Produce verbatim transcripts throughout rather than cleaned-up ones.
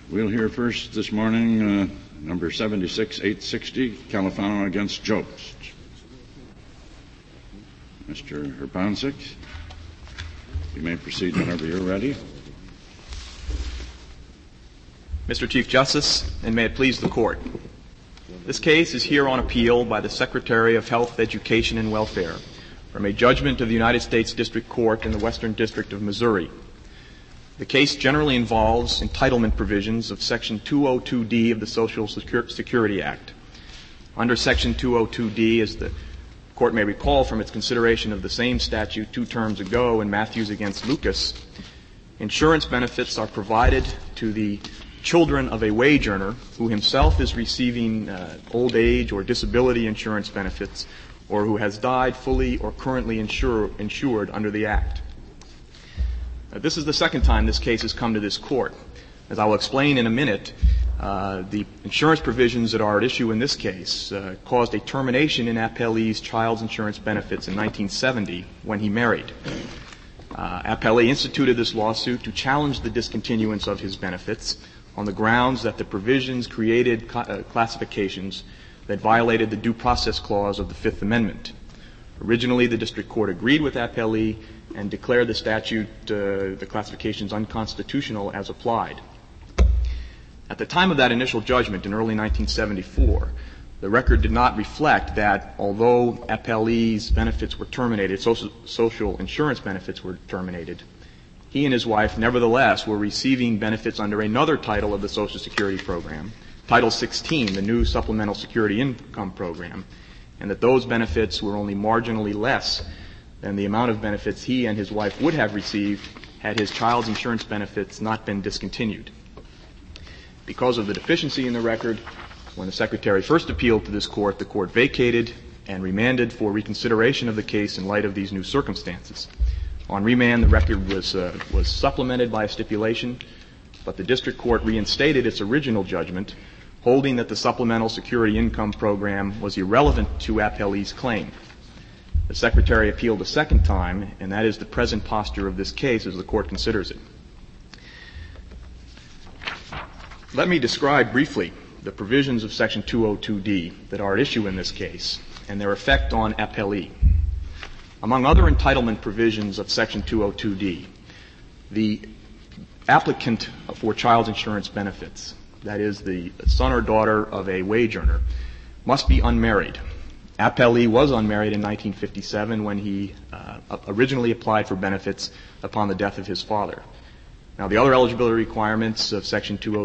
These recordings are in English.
We'll hear first this morning uh, number seventy-six eight sixty, Califano against Jobst. Mister Herpansik, you may proceed whenever you're ready. Mister Chief Justice, and may it please the Court, this case is here on appeal by the Secretary of Health, Education, and Welfare from a judgment of the United States District Court in the Western District of Missouri. The case generally involves entitlement provisions of Section two oh two D of the Social Security Act. Under Section two oh two D, as the Court may recall from its consideration of the same statute two terms ago in Matthews against Lucas, insurance benefits are provided to the children of a wage earner who himself is receiving uh, old age or disability insurance benefits or who has died fully or currently insure, insured under the Act. Uh, this is the second time this case has come to this Court. As I will explain in a minute, uh, the insurance provisions that are at issue in this case uh, caused a termination in Appellee's child's insurance benefits in nineteen seventy when he married. Uh, Appellee instituted this lawsuit to challenge the discontinuance of his benefits on the grounds that the provisions created cl- uh, classifications that violated the Due Process Clause of the Fifth Amendment. Originally, the District Court agreed with Appellee and declared the statute, uh, the classifications, unconstitutional as applied. At the time of that initial judgment in early nineteen seventy-four, the record did not reflect that although Appellee's benefits were terminated, social, social insurance benefits were terminated, he and his wife nevertheless were receiving benefits under another title of the Social Security program, Title sixteen, the new Supplemental Security Income Program, and that those benefits were only marginally less than the amount of benefits he and his wife would have received had his child's insurance benefits not been discontinued. Because of the deficiency in the record, when the Secretary first appealed to this Court, the Court vacated and remanded for reconsideration of the case in light of these new circumstances. On remand, the record was uh, was supplemented by a stipulation, but the District Court reinstated its original judgment, holding that the Supplemental Security Income Program was irrelevant to Appellee's claim. The Secretary appealed a second time, and that is the present posture of this case as the Court considers it. Let me describe briefly the provisions of Section two oh two D that are at issue in this case and their effect on Appellee. Among other entitlement provisions of Section two oh two D, the applicant for child's insurance benefits, that is, the son or daughter of a wage earner, must be unmarried. Appellee was unmarried in nineteen fifty-seven when he uh, originally applied for benefits upon the death of his father. Now, the other eligibility requirements of Section two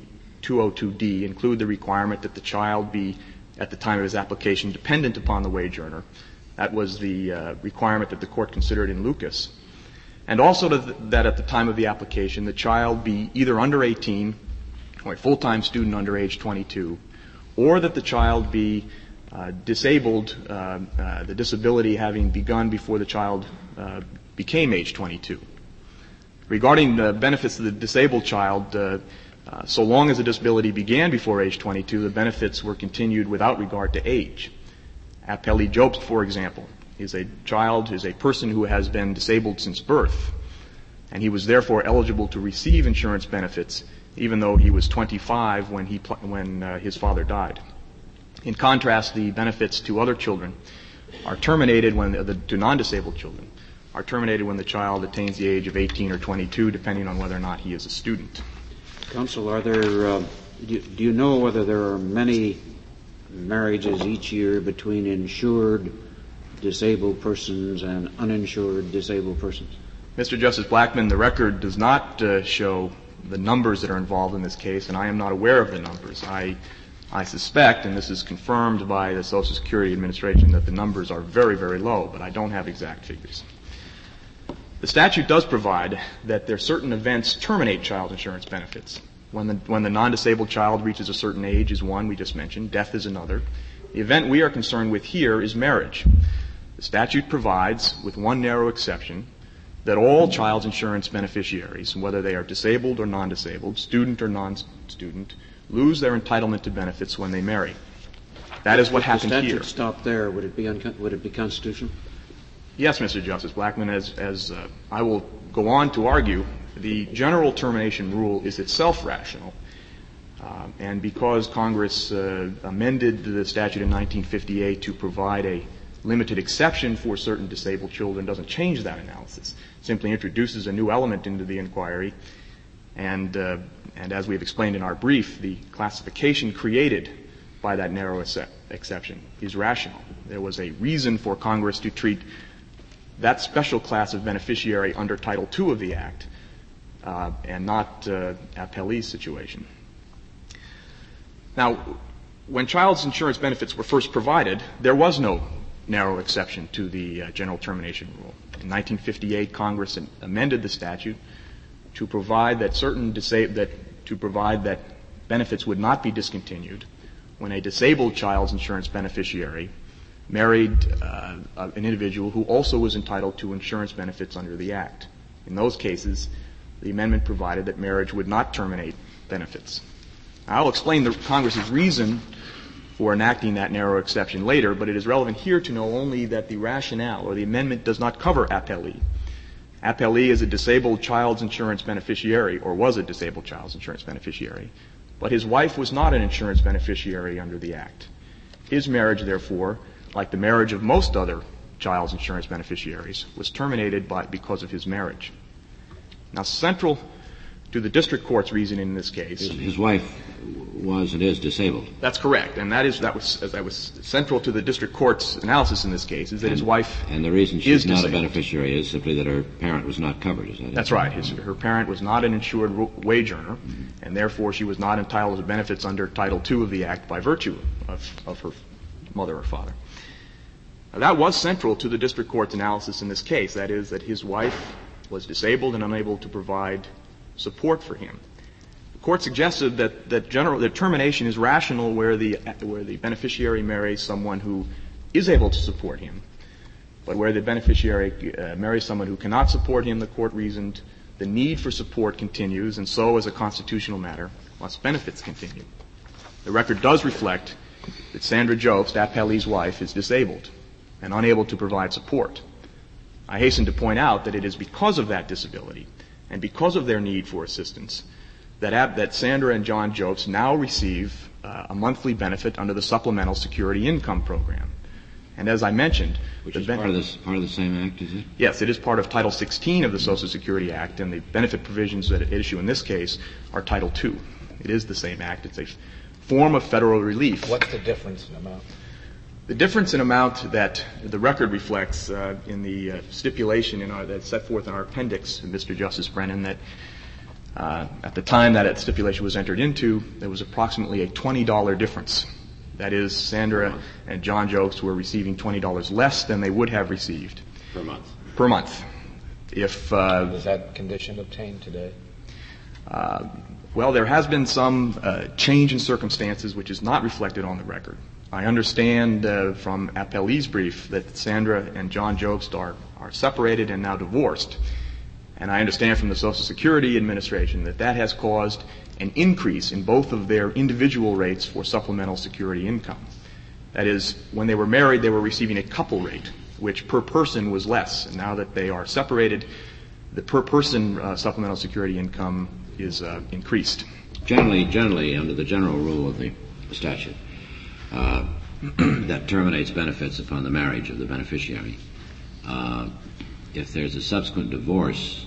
oh two D include the requirement that the child be, at the time of his application, dependent upon the wage earner. That was the uh, requirement that the Court considered in Lucas. And also to th- that at the time of the application, the child be either under eighteen or a full-time student under age twenty-two, or that the child be uh, disabled, uh, uh, the disability having begun before the child uh, became age twenty-two. Regarding the benefits of the disabled child, uh, uh, so long as the disability began before age twenty-two, the benefits were continued without regard to age. Appellee Jobst, for example, is a child, is a person who has been disabled since birth, and he was therefore eligible to receive insurance benefits even though he was twenty-five when he pl- when uh, his father died. In contrast, the benefits to other children are terminated when the, the to non-disabled children are terminated when the child attains the age of eighteen or twenty-two, depending on whether or not he is a student. Counsel, are there uh, do, you, do you know whether there are many marriages each year between insured disabled persons and uninsured disabled persons? Mister Justice Blackmun, the record does not uh, show the numbers that are involved in this case, and I am not aware of the numbers. I I suspect, and this is confirmed by the Social Security Administration, that the numbers are very, very low, but I don't have exact figures. The statute does provide that there are certain events terminate child insurance benefits. When the, when the non-disabled child reaches a certain age is one we just mentioned. Death is another. The event we are concerned with here is marriage. The statute provides, with one narrow exception, that all child's insurance beneficiaries, whether they are disabled or non-disabled, student or non-student, lose their entitlement to benefits when they marry. That is what happened here. If the statute stopped there, would it be un- would it be constitutional? Yes, Mister Justice Blackmun, as, as uh, I will go on to argue, the general termination rule is itself rational, Uh, and because Congress uh, amended the statute in nineteen fifty-eight to provide a limited exception for certain disabled children, doesn't change that analysis. It simply introduces a new element into the inquiry. And, uh, and as we have explained in our brief, the classification created by that narrow ex- exception is rational. There was a reason for Congress to treat that special class of beneficiary under Title two of the Act uh, and not uh, appellee's situation. Now, when child's insurance benefits were first provided, there was no narrow exception to the uh, general termination rule. In nineteen fifty-eight, Congress amended the statute to provide that certain disa- that to provide that benefits would not be discontinued when a disabled child's insurance beneficiary married uh, an individual who also was entitled to insurance benefits under the Act. In those cases, the amendment provided that marriage would not terminate benefits. I'll explain the Congress's reason for enacting that narrow exception later, but it is relevant here to know only that the rationale or the amendment does not cover appellee. Appellee is a disabled child's insurance beneficiary, or was a disabled child's insurance beneficiary, but his wife was not an insurance beneficiary under the Act. His marriage, therefore, like the marriage of most other child's insurance beneficiaries, was terminated by, because of his marriage. Now, central to the district court's reasoning in this case, his, his wife was and is disabled. That's correct, and that is that was that was central to the district court's analysis in this case, is that and, his wife and the reason she's is not disabled. A beneficiary is simply that her parent was not covered. Is that That's it? right. His, her parent was not an insured wage earner, mm-hmm. and therefore she was not entitled to benefits under Title two of the Act by virtue of, of her mother or father. Now, that was central to the district court's analysis in this case. That is, that his wife was disabled and unable to provide support for him. The court suggested that that general that termination is rational where the where the beneficiary marries someone who is able to support him, but where the beneficiary uh, marries someone who cannot support him, the court reasoned the need for support continues, and so, as a constitutional matter, must benefits continue. The record does reflect that Sandra Jobst, appellee's wife, is disabled and unable to provide support. I hasten to point out that it is because of that disability and because of their need for assistance that, ab- that Sandra and John Jobst now receive uh, a monthly benefit under the Supplemental Security Income Program. And as I mentioned, which is ben- part of this part of the same act, is it? Yes, it is part of Title sixteen of the Social Security Act, and the benefit provisions that issue in this case are Title two. It is the same act. It's a form of federal relief. What's the difference in amount? The difference in amount that the record reflects uh, in the uh, stipulation in our, that's set forth in our appendix, Mister Justice Brennan, that uh, at the time that stipulation was entered into, there was approximately a twenty dollars difference. That is, Sandra and John Jobst were receiving twenty dollars less than they would have received. Per month. Per month. If uh, Is that condition obtained today? Uh, well, there has been some uh, change in circumstances which is not reflected on the record. I understand uh, from Appellee's brief that Sandra and John Jobst are, are separated and now divorced. And I understand from the Social Security Administration that that has caused an increase in both of their individual rates for supplemental security income. That is, when they were married, they were receiving a couple rate, which per person was less. And now that they are separated, the per person uh, supplemental security income is uh, increased. Generally, generally, under the general rule of the statute, Uh, that terminates benefits upon the marriage of the beneficiary. Uh, if there's a subsequent divorce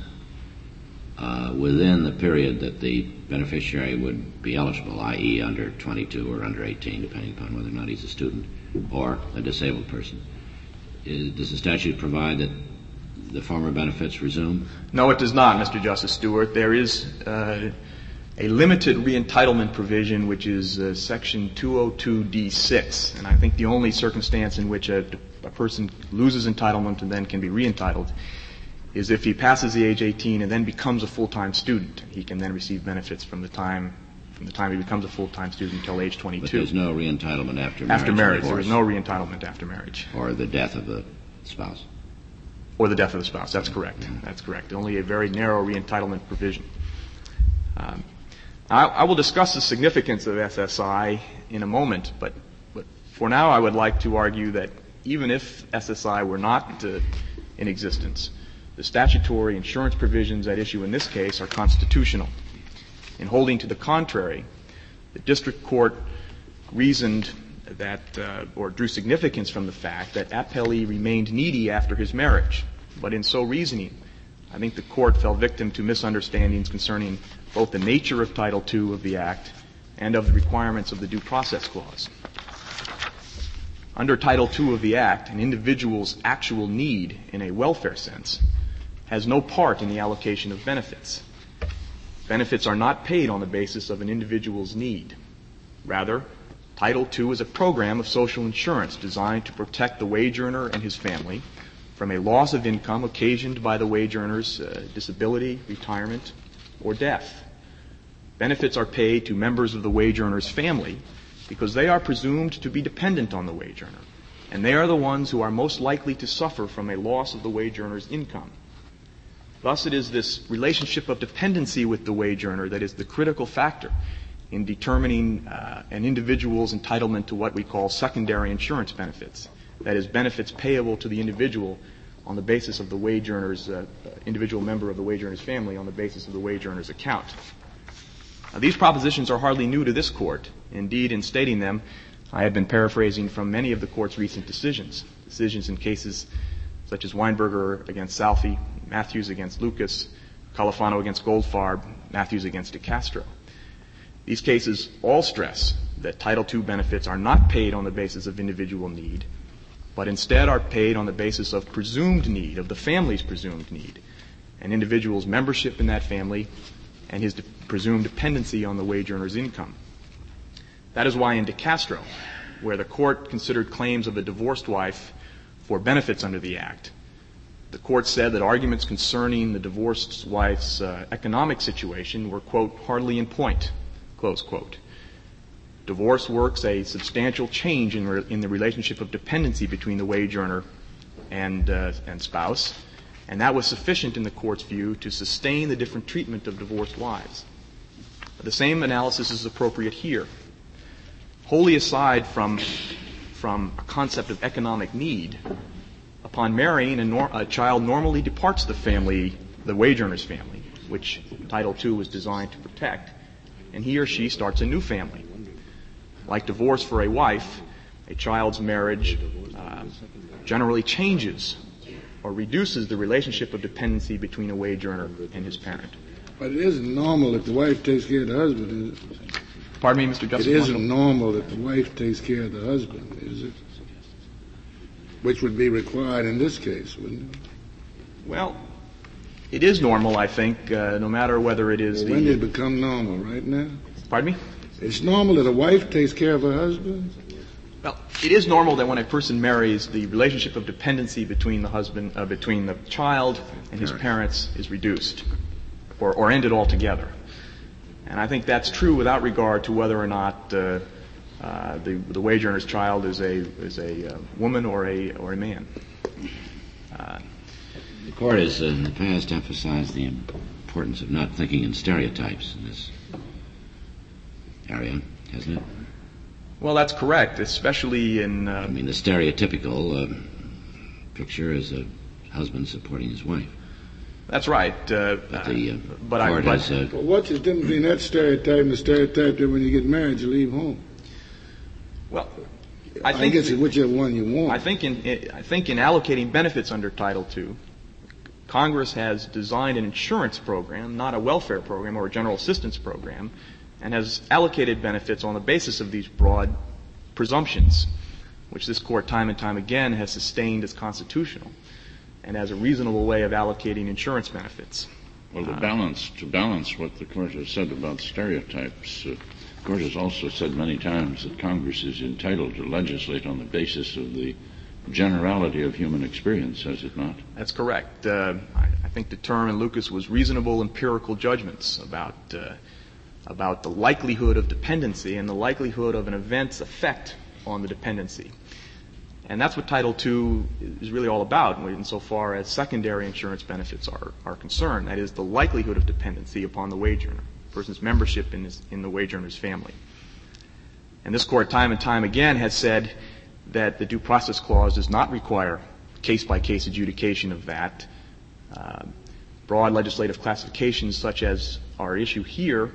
uh, within the period that the beneficiary would be eligible, that is under twenty-two or under eighteen, depending upon whether or not he's a student or a disabled person, is, does the statute provide that the former benefits resume? No, it does not, Mister Justice Stewart. There is uh, a limited reentitlement provision, which is uh, Section two oh two D six, and I think the only circumstance in which a, a person loses entitlement and then can be reentitled is if he passes the age eighteen and then becomes a full-time student. He can then receive benefits from the time from the time he becomes a full-time student until age twenty-two. But there's no reentitlement after marriage. After marriage, there is no reentitlement after marriage. Or the death of the spouse. Or the death of the spouse. That's correct. Mm-hmm. That's correct. Only a very narrow reentitlement provision. Um, I, I will discuss the significance of S S I in a moment, but, but for now I would like to argue that even if S S I were not uh, in existence, the statutory insurance provisions at issue in this case are constitutional. In holding to the contrary, The district court reasoned that, uh, or drew significance from the fact that appellee remained needy after his marriage. But in so reasoning, I think the court fell victim to misunderstandings concerning both the nature of Title two of the Act and of the requirements of the Due Process Clause. Under Title two of the Act, an individual's actual need in a welfare sense has no part in the allocation of benefits. Benefits are not paid on the basis of an individual's need. Rather, Title two is a program of social insurance designed to protect the wage earner and his family from a loss of income occasioned by the wage earner's uh, disability, retirement, or death. Benefits are paid to members of the wage earner's family because they are presumed to be dependent on the wage earner, and they are the ones who are most likely to suffer from a loss of the wage earner's income. Thus, it is this relationship of dependency with the wage earner that is the critical factor in determining uh, an individual's entitlement to what we call secondary insurance benefits, that is, benefits payable to the individual on the basis of the wage earner's, uh, individual member of the wage earner's family on the basis of the wage earner's account. Now, these propositions are hardly new to this Court. Indeed, in stating them, I have been paraphrasing from many of the Court's recent decisions, decisions in cases such as Weinberger against Salfi, Matthews against Lucas, Califano against Goldfarb, Matthews against DeCastro. These cases all stress that Title two benefits are not paid on the basis of individual need, but instead are paid on the basis of presumed need, of the family's presumed need, an individual's membership in that family and his de- presumed dependency on the wage earner's income. That is why in DeCastro, where the Court considered claims of a divorced wife for benefits under the Act, the Court said that arguments concerning the divorced wife's uh, economic situation were, quote, hardly in point, close quote. Divorce works a substantial change in, re- in the relationship of dependency between the wage earner and, uh, and spouse, and that was sufficient in the Court's view to sustain the different treatment of divorced wives. The same analysis is appropriate here. Wholly aside from, from a concept of economic need, upon marrying, a, nor- a child normally departs the family, the wage earner's family, which Title two was designed to protect, and he or she starts a new family. Like divorce for a wife, a child's marriage uh, generally changes or reduces the relationship of dependency between a wage earner and his parent. But it isn't normal that the wife takes care of the husband, is it? Pardon me, Mister Justice? It isn't normal that the wife takes care of the husband, is it? Which would be required in this case, wouldn't it? Well, it is normal, I think, uh, no matter whether it is well, the... When did it become normal? Right now? Pardon me? It's normal that a wife takes care of her husband? Well, it is normal that when a person marries, the relationship of dependency between the husband, uh, between the child and his parents is reduced or, or ended altogether. And I think that's true without regard to whether or not uh, uh, the, the wage earner's child is a is a uh, woman or a or a man. Uh, the Court has uh, in the past emphasized the importance of not thinking in stereotypes in this area, hasn't it? Well, that's correct, especially in... Uh, I mean, the stereotypical uh, picture is a husband supporting his wife. That's right. Uh, but the uh, but Court I, has... Uh, well, what's the difference between that stereotype and the stereotype that when you get married you leave home? Well, I think... I guess it's whichever one you want. I think in, I think in allocating benefits under Title two, Congress has designed an insurance program, not a welfare program or a general assistance program, and has allocated benefits on the basis of these broad presumptions, which this Court time and time again has sustained as constitutional and as a reasonable way of allocating insurance benefits. Well, to balance, to balance what the Court has said about stereotypes, uh, the Court has also said many times that Congress is entitled to legislate on the basis of the generality of human experience, has it not? That's correct. Uh, I, I think the term in Lucas was reasonable empirical judgments about uh, about the likelihood of dependency and the likelihood of an event's effect on the dependency. And that's what Title two is really all about, insofar as secondary insurance benefits are, are concerned. That is, the likelihood of dependency upon the wage earner, a person's membership in, his, in the wage earner's family. And this Court time and time again has said that the Due Process Clause does not require case-by-case adjudication of that. Uh, broad legislative classifications such as our issue here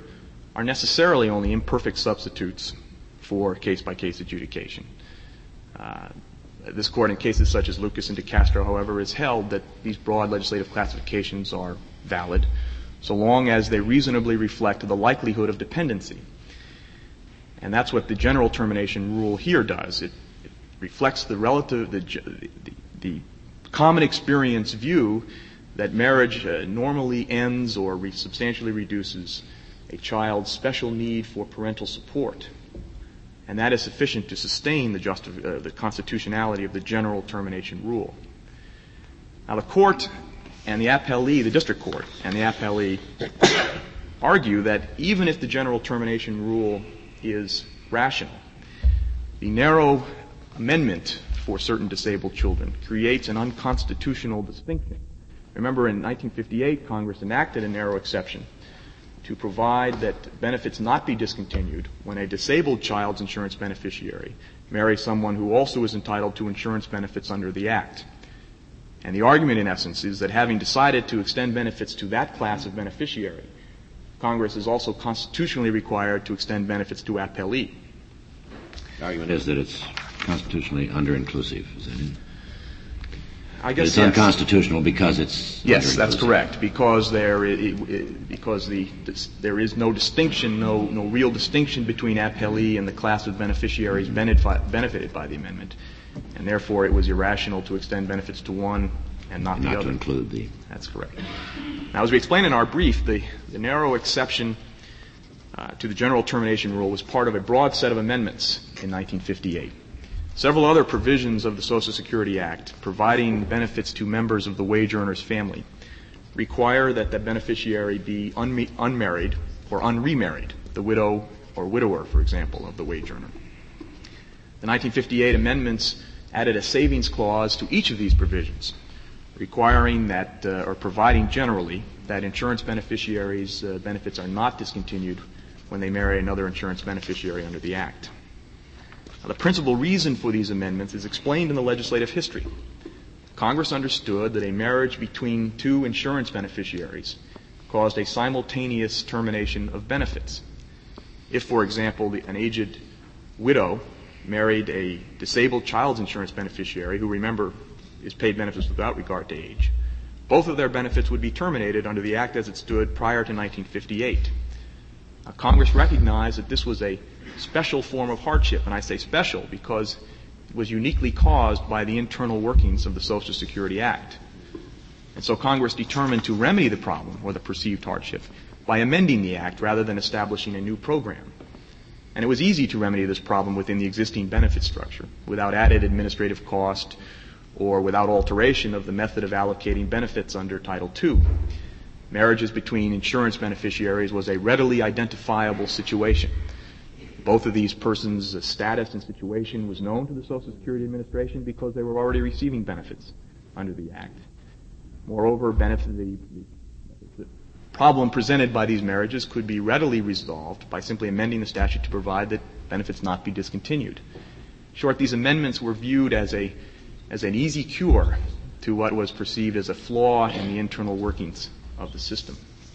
are necessarily only imperfect substitutes for case-by-case adjudication. Uh, this Court, in cases such as Lucas and De Castro, however, has held that these broad legislative classifications are valid so long as they reasonably reflect the likelihood of dependency. And that's what the general termination rule here does. It, it reflects the relative, the, the, the common experience view that marriage uh, normally ends or re- substantially reduces a child's special need for parental support. And that is sufficient to sustain the, justi- uh, the constitutionality of the general termination rule. Now, the court and the appellee, the district court and the appellee, argue that even if the general termination rule is rational, the narrow amendment for certain disabled children creates an unconstitutional distinction. Remember, in nineteen fifty-eight, Congress enacted a narrow exception to provide that benefits not be discontinued when a disabled child's insurance beneficiary marries someone who also is entitled to insurance benefits under the Act. And the argument, in essence, is that having decided to extend benefits to that class of beneficiary, Congress is also constitutionally required to extend benefits to appellee. The argument is that it's constitutionally under-inclusive, is that it? I guess it's yes. unconstitutional because it's yes, that's correct. Because there, it, it, because the this, there is no distinction, no no real distinction between appellee and the class of beneficiaries benefit, benefited by the amendment, and therefore it was irrational to extend benefits to one and not, and the not other. to include the. That's correct. Now, as we explained in our brief, the, the narrow exception uh, to the general termination rule was part of a broad set of amendments in nineteen fifty-eight. Several other provisions of the Social Security Act providing benefits to members of the wage earner's family require that the beneficiary be unma- unmarried or unremarried, the widow or widower, for example, of the wage earner. The nineteen fifty-eight amendments added a savings clause to each of these provisions, requiring that, uh, or providing generally, that insurance beneficiaries' uh, benefits are not discontinued when they marry another insurance beneficiary under the Act. Now, the principal reason for these amendments is explained in the legislative history. Congress understood that a marriage between two insurance beneficiaries caused a simultaneous termination of benefits. If, for example, the, an aged widow married a disabled child's insurance beneficiary who, remember, is paid benefits without regard to age, both of their benefits would be terminated under the Act as it stood prior to nineteen fifty-eight. Now, Congress recognized that this was a special form of hardship, and I say special because it was uniquely caused by the internal workings of the Social Security Act. And so Congress determined to remedy the problem, or the perceived hardship, by amending the Act rather than establishing a new program. And it was easy to remedy this problem within the existing benefit structure, without added administrative cost or without alteration of the method of allocating benefits under Title two. Marriages between insurance beneficiaries was a readily identifiable situation. Both of these persons' uh, status and situation was known to the Social Security Administration because they were already receiving benefits under the Act. Moreover, benefit, the, the, the problem presented by these marriages could be readily resolved by simply amending the statute to provide that benefits not be discontinued. In short, these amendments were viewed as a as an easy cure to what was perceived as a flaw in the internal workings of the system.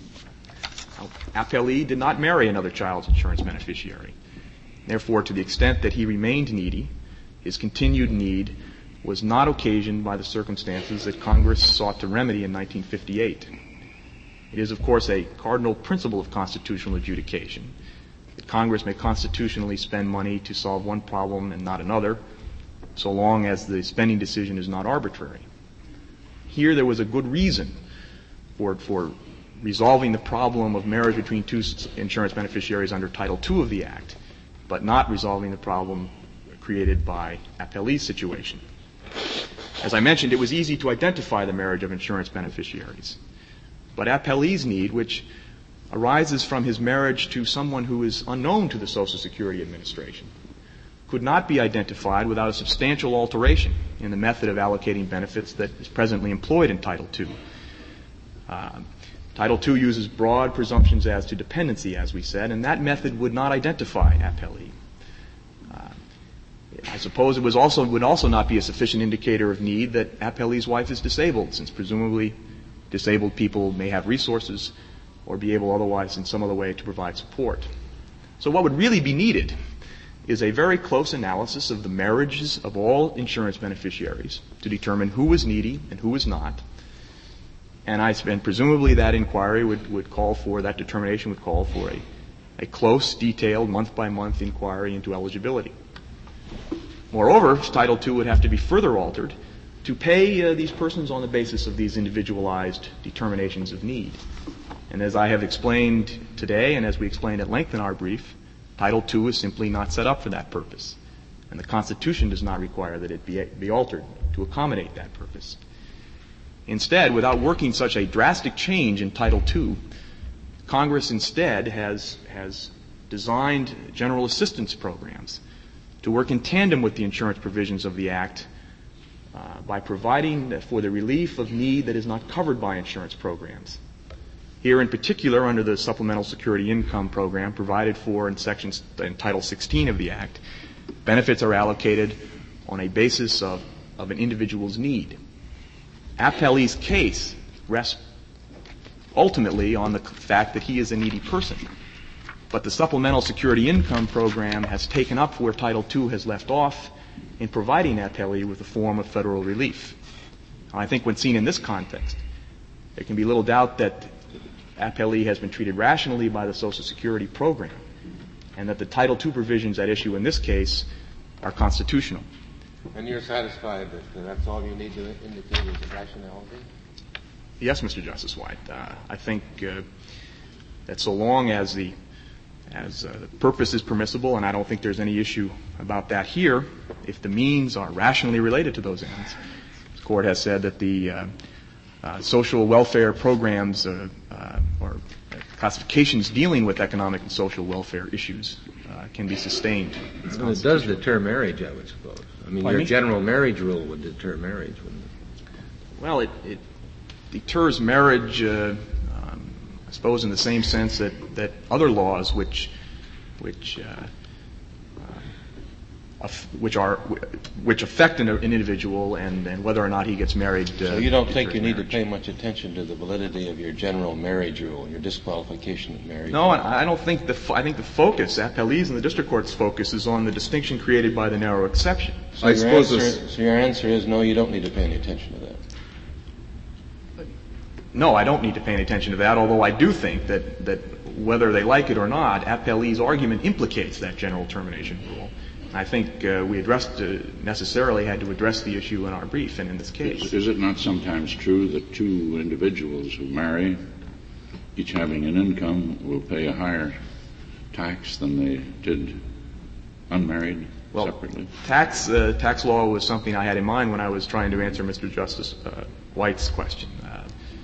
Now, appellee did not marry another child's insurance beneficiary. Therefore, to the extent that he remained needy, his continued need was not occasioned by the circumstances that Congress sought to remedy in nineteen fifty-eight. It is, of course, a cardinal principle of constitutional adjudication that Congress may constitutionally spend money to solve one problem and not another, so long as the spending decision is not arbitrary. Here there was a good reason for, for resolving the problem of marriage between two insurance beneficiaries under Title two of the Act, but not resolving the problem created by appellee's situation. As I mentioned, it was easy to identify the marriage of insurance beneficiaries. But appellee's need, which arises from his marriage to someone who is unknown to the Social Security Administration, could not be identified without a substantial alteration in the method of allocating benefits that is presently employed in Title two. Uh, Title two uses broad presumptions as to dependency, as we said, and that method would not identify appellee. Uh, I suppose it was also would also not be a sufficient indicator of need that appellee's wife is disabled, since presumably disabled people may have resources or be able otherwise in some other way to provide support. So what would really be needed is a very close analysis of the marriages of all insurance beneficiaries to determine who was needy and who was not. And I and presumably that inquiry would, would call for, that determination would call for a, a close, detailed, month-by-month inquiry into eligibility. Moreover, Title two would have to be further altered to pay uh, these persons on the basis of these individualized determinations of need. And as I have explained today, and as we explained at length in our brief, Title two is simply not set up for that purpose. And the Constitution does not require that it be, be altered to accommodate that purpose. Instead, without working such a drastic change in Title two, Congress instead has, has designed general assistance programs to work in tandem with the insurance provisions of the Act uh, by providing for the relief of need that is not covered by insurance programs. Here in particular, under the Supplemental Security Income Program provided for in sections in Title sixteen of the Act, benefits are allocated on a basis of, of an individual's need. Appellee's case rests ultimately on the fact that he is a needy person. But the Supplemental Security Income Program has taken up where Title two has left off in providing appellee with a form of federal relief. I think when seen in this context, there can be little doubt that appellee has been treated rationally by the Social Security program, and that the Title two provisions at issue in this case are constitutional. And you're satisfied that uh, that's all you need to indicate is rationality? Yes, Mister Justice White. Uh, I think uh, that so long as the as uh, the purpose is permissible, and I don't think there's any issue about that here, if the means are rationally related to those ends. The Court has said that the uh, uh, social welfare programs uh, uh, or classifications dealing with economic and social welfare issues uh, can be sustained. Well, it does deter marriage, I would suppose. I mean, Pardon your me? general marriage rule would deter marriage, wouldn't it? Well, it, it deters marriage, uh, um, I suppose, in the same sense that, that other laws which which uh, uh, which are which affect an, an individual and, and whether or not he gets married. Uh, so you don't think you need marriage. to pay much attention to the validity of your general marriage rule, your disqualification of marriage? No, I I don't think the fo- I think the focus, appellees and the district court's focus, is on the distinction created by the narrow exception. So, I your suppose answer, this- so your answer is no, you don't need to pay any attention to that. No, I don't need to pay any attention to that, although I do think that, that whether they like it or not, appellee's argument implicates that general termination rule. And I think uh, we addressed, uh, necessarily had to address the issue in our brief and in this case. Is, is it not sometimes true that two individuals who marry, each having an income, will pay a higher tax than they did unmarried well, separately? Tax, uh, tax law was something I had in mind when I was trying to answer Mister Justice uh, White's question. Uh,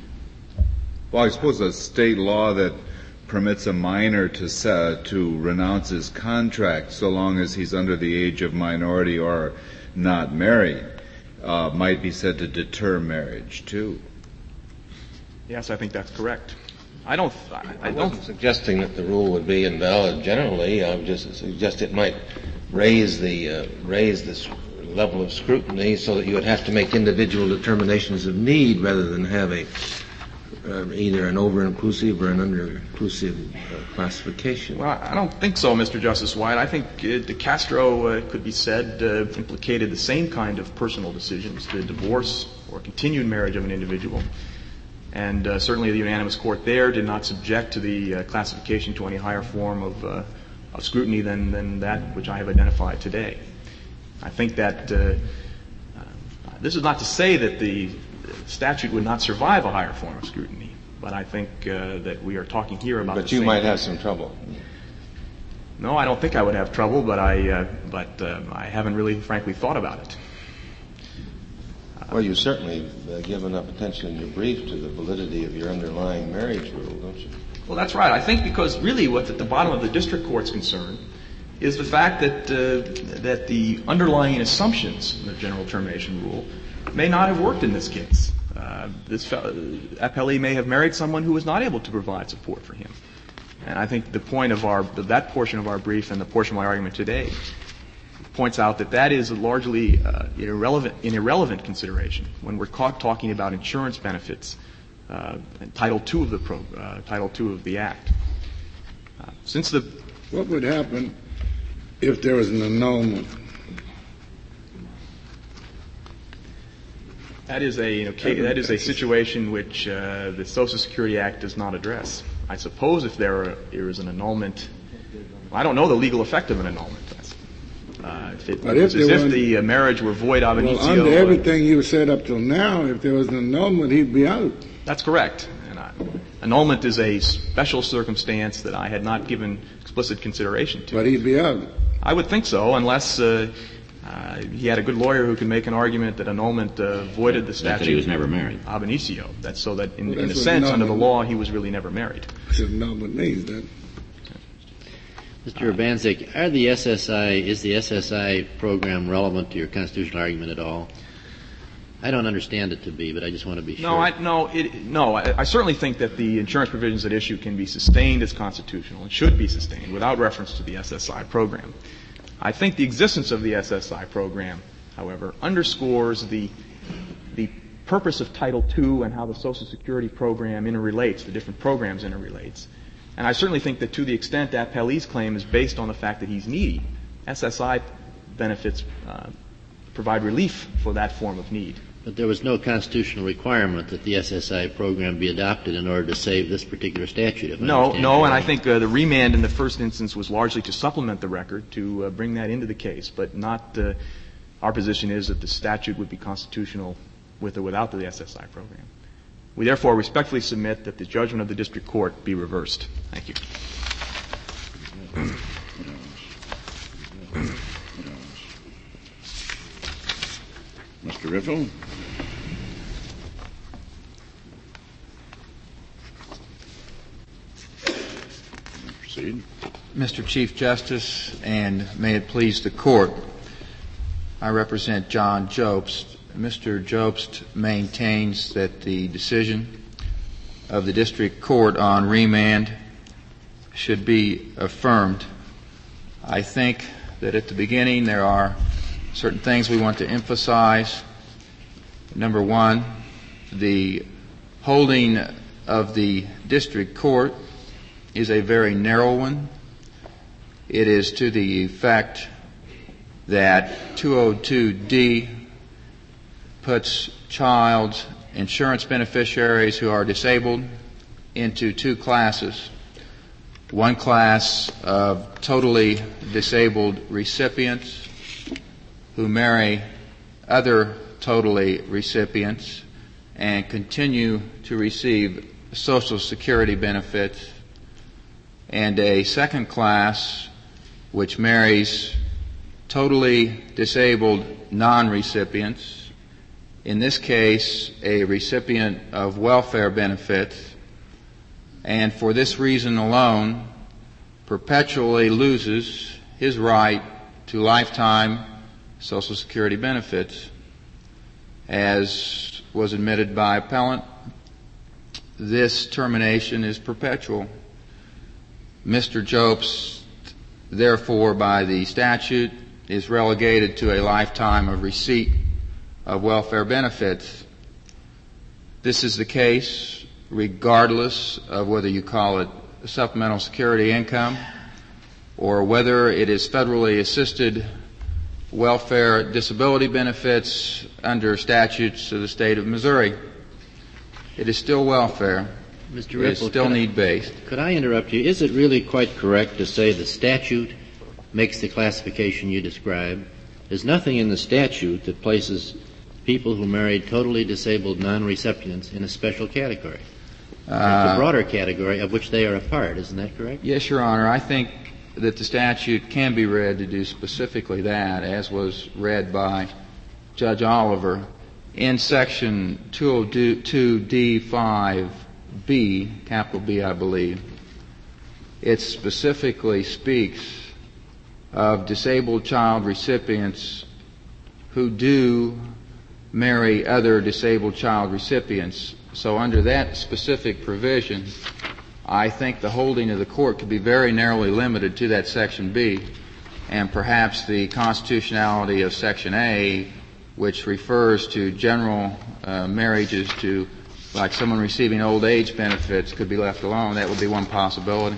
Well, I suppose a state law that permits a minor to uh, to renounce his contract so long as he's under the age of minority or not married uh, might be said to deter marriage too. yes, I think that's correct. I don't. I, I I don't. wasn't suggesting that the rule would be invalid generally. I would just suggest it might raise the uh, raise this level of scrutiny so that you would have to make individual determinations of need rather than have a uh, either an over-inclusive or an under-inclusive uh, classification. Well, I don't think so, Mister Justice White. I think uh, De Castro uh, could be said uh, implicated the same kind of personal decisions, the divorce or continued marriage of an individual. And uh, certainly the unanimous court there did not subject to the uh, classification to any higher form of, uh, of scrutiny than, than that which I have identified today. I think that uh, uh, this is not to say that the statute would not survive a higher form of scrutiny, but I think uh, that we are talking here about But the you same might thing. have some trouble. No, I don't think I would have trouble, but I, uh, but uh, I haven't really, frankly, thought about it. Well, you certainly uh, give enough attention in your brief to the validity of your underlying marriage rule, don't you? Well, that's right. I think because really what's at the bottom of the district court's concern is the fact that uh, that the underlying assumptions in the general termination rule may not have worked in this case. Uh, this fe- uh, appellee may have married someone who was not able to provide support for him. And I think the point of our that portion of our brief and the portion of my argument today points out that that is a largely uh, irrelevant, an irrelevant consideration when we're ca- talking about insurance benefits uh, Title two of the pro, uh, Title two of the Act. Uh, since the what would happen if there was an annulment? That is a you know, ca- that is a situation which uh, the Social Security Act does not address. I suppose if there, are, there is an annulment, I don't know the legal effect of an annulment. Uh, if it but was if as if was, the uh, marriage were void ab initio. Well, under everything you said up till now, if there was an annulment, he'd be out. That's correct. And I, annulment is a special circumstance that I had not given explicit consideration to. But he'd be out. I would think so, unless uh, uh, he had a good lawyer who could make an argument that annulment uh, voided the statute. That he was never married. Ab initio. That's so that in, well, in that's a sense, under the annulment law, he was really never married. That's what annulment means, then. Mister Urbanzik, are the S S I, is the S S I program relevant to your constitutional argument at all? I don't understand it to be, but I just want to be sure. No, I, no, it, no. I, I certainly think that the insurance provisions at issue can be sustained as constitutional and should be sustained without reference to the S S I program. I think the existence of the S S I program, however, underscores the the purpose of Title two and how the Social Security program interrelates, the different programs interrelates. And I certainly think that to the extent that Appellee's claim is based on the fact that he's needy, S S I benefits uh, provide relief for that form of need. But there was no constitutional requirement that the S S I program be adopted in order to save this particular statute. If no, I no, and right. I think uh, the remand in the first instance was largely to supplement the record, to uh, bring that into the case, but not. Uh, our position is that the statute would be constitutional with or without the S S I program. We therefore respectfully submit that the judgment of the district court be reversed. Thank you. Mister Riffle. Proceed. Mister Chief Justice, and may it please the Court, I represent John Jobst. Mister Jobst maintains that the decision of the district court on remand should be affirmed. I think that at the beginning there are certain things we want to emphasize. Number one, the holding of the district court is a very narrow one. It is to the effect that two oh two D puts child insurance beneficiaries who are disabled into two classes. One class of totally disabled recipients who marry other totally recipients and continue to receive Social Security benefits, and a second class which marries totally disabled non-recipients, in this case a recipient of welfare benefits, and for this reason alone perpetually loses his right to lifetime Social Security benefits. As was admitted by appellant, this termination is perpetual. Mister Jobst, therefore, by the statute, is relegated to a lifetime of receipt of welfare benefits. This is the case regardless of whether you call it supplemental security income or whether it is federally assisted welfare disability benefits under statutes of the state of Missouri. It is still welfare. Mister It is Ripple, still could I- need-based. Could I interrupt you? Is it really quite correct to say the statute makes the classification you described? There's nothing in the statute that places people who married totally disabled non-recipients in a special category. It's Uh, a broader category of which they are a part. Isn't that correct? Yes, Your Honor. I think that the statute can be read to do specifically that, as was read by Judge Oliver. In Section two oh two D five B, capital B, I believe, it specifically speaks of disabled child recipients who do marry other disabled child recipients. So under that specific provision, I think the holding of the court could be very narrowly limited to that Section B, and perhaps the constitutionality of Section A, which refers to general uh, marriages to like someone receiving old age benefits could be left alone. That would be one possibility.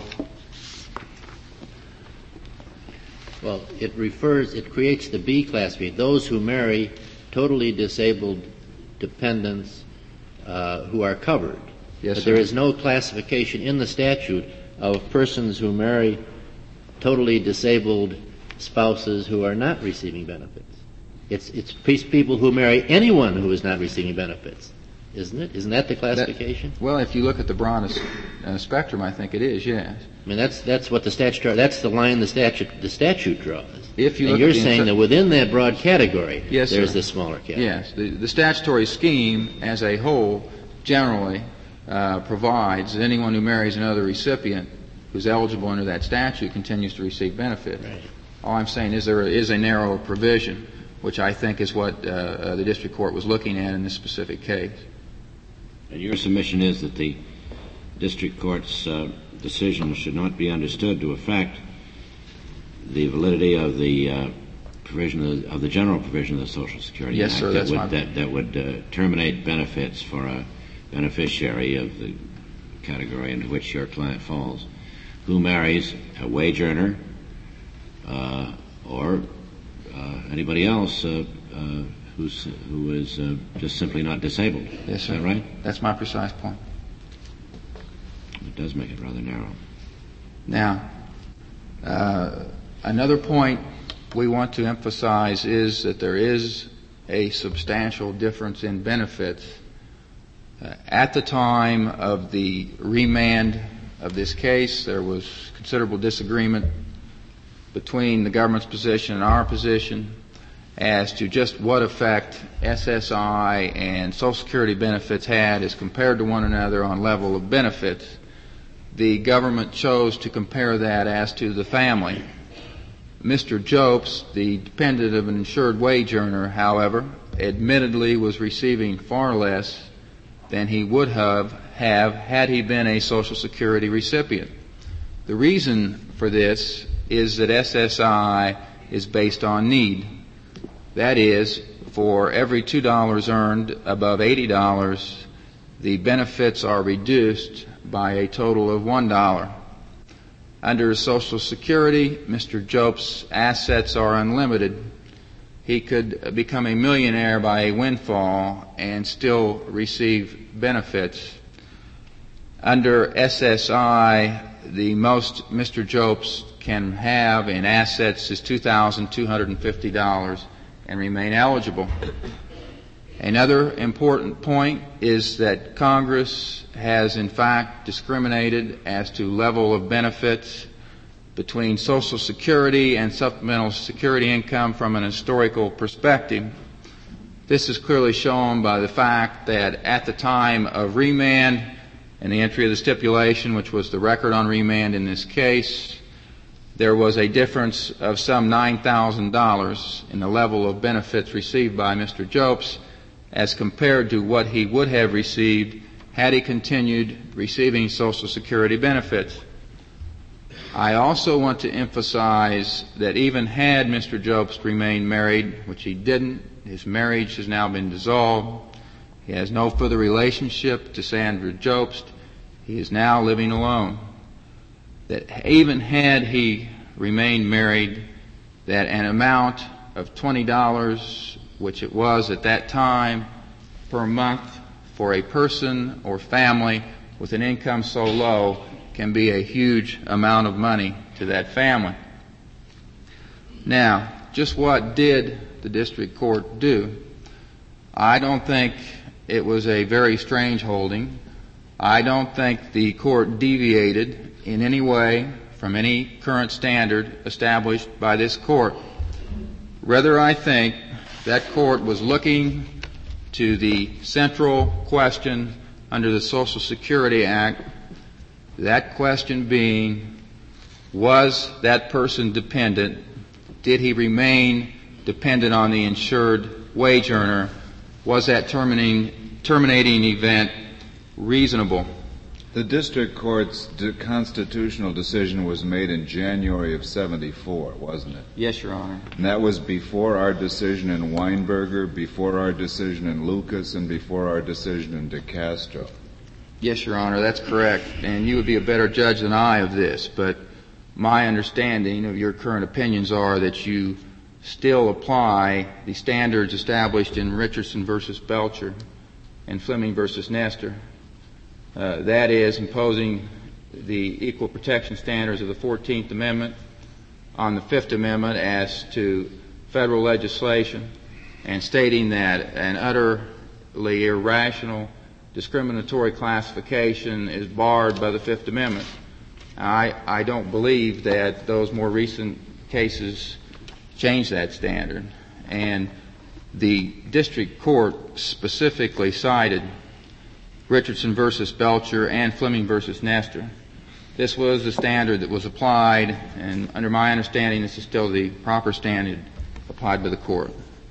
Well, it refers, it creates the B classification, those who marry totally disabled dependents uh, who are covered. Yes, but sir. there is no classification in the statute of persons who marry totally disabled spouses who are not receiving benefits. It's it's people who marry anyone who is not receiving benefits, isn't it? Isn't that the classification? That, well, if you look at the broadest uh, spectrum, I think it is, yes. I mean, that's that's what the statute, that's the line the statute the statute draws. If you and look you're at the saying inter- that within that broad category, yes, there's sir. this smaller category. Yes, the, the statutory scheme as a whole generally uh, provides that anyone who marries another recipient who's eligible under that statute continues to receive benefit. Right. All I'm saying is there is a narrow provision, which I think is what uh, uh, the district court was looking at in this specific case. And your submission is that the district court's uh, decision should not be understood to affect the validity of the uh, provision of the, of the general provision of the Social Security yes, Act sir, that that's would, my... that, that would uh, terminate benefits for a beneficiary of the category into which your client falls, who marries a wage earner uh, or uh, anybody else uh, uh, who's, who is uh, just simply not disabled. Yes, sir. Is that right? That's my precise point. It does make it rather narrow. Now, uh, another point we want to emphasize is that there is a substantial difference in benefits. Uh, at the time of the remand of this case, there was considerable disagreement between the government's position and our position as to just what effect S S I and Social Security benefits had as compared to one another on level of benefits. The government chose to compare that as to the family. Mister Jopes, the dependent of an insured wage earner, however, admittedly was receiving far less than he would have, have had he been a Social Security recipient. The reason for this is that S S I is based on need. That is, for every two dollars earned above eighty dollars, the benefits are reduced by a total of one dollar. Under Social Security, Mister Jopes' assets are unlimited. He could become a millionaire by a windfall and still receive benefits. Under S S I, the most Mister Jopes can have in assets is two thousand two hundred fifty dollars and remain eligible. Another important point is that Congress has in fact discriminated as to level of benefits between Social Security and supplemental security income from an historical perspective. This is clearly shown by the fact that at the time of remand and the entry of the stipulation, which was the record on remand in this case, there was a difference of some nine thousand dollars in the level of benefits received by Mister Jopes as compared to what he would have received had he continued receiving Social Security benefits. I also want to emphasize that even had Mister Jopes remained married, which he didn't, his marriage has now been dissolved. He has no further relationship to Sandra Jopes. He is now living alone. That even had he remained married, that an amount of twenty dollars, which it was at that time, per month for a person or family with an income so low can be a huge amount of money to that family. Now, just what did the district court do? I don't think it was a very strange holding. I don't think the court deviated in any way from any current standard established by this court. Rather, I think that court was looking to the central question under the Social Security Act, that question being, was that person dependent? Did he remain dependent on the insured wage earner? Was that terminating, terminating event reasonable? The district court's de- constitutional decision was made in January of seventy-four, wasn't it? Yes, Your Honor. And that was before our decision in Weinberger, before our decision in Lucas, and before our decision in De Castro. Yes, Your Honor, that's correct. And you would be a better judge than I of this, but my understanding of your current opinions are that you still apply the standards established in Richardson versus Belcher and Fleming versus Nestor. Uh, that is, imposing the equal protection standards of the fourteenth Amendment on the fifth Amendment as to federal legislation, and stating that an utterly irrational discriminatory classification is barred by the fifth Amendment. I, I don't believe that those more recent cases change that standard. And the district court specifically cited Richardson versus Belcher and Fleming versus Nestor. This was the standard that was applied, and under my understanding, this is still the proper standard applied by the court.